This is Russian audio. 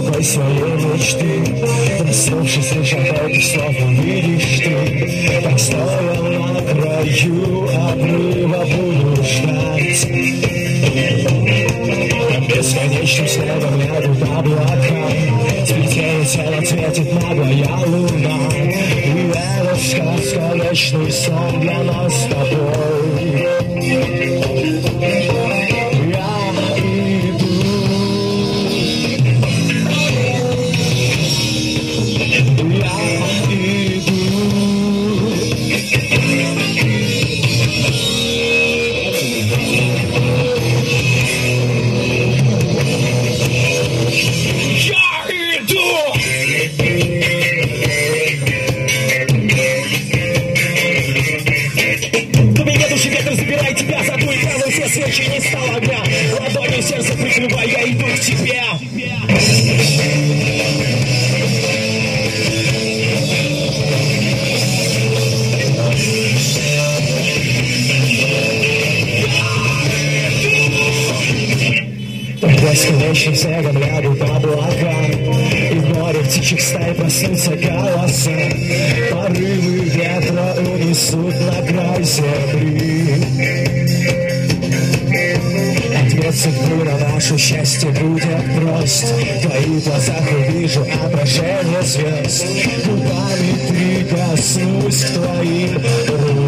дорогой своей мечты. Проснувшись, лишь от этих слов увидишь ты, как стоя на краю обрыва буду ждать. Бесконечным снегом лягут облака, сплетение тел ответит наглая луна. И это сказка, вечный сон для нас с тобой. Свечи не стало огня, ладонью сердце прикрывая, я иду к тебе. Бесконечным снегом лягут облака, и в море птичьих стай проснутся голоса. Порывы ветра унесут на край земли. Ответ судьбы на наше счастье будет прост. В твоих глазах увижу отражение звезд. Губами прикоснусь к твоим рукам.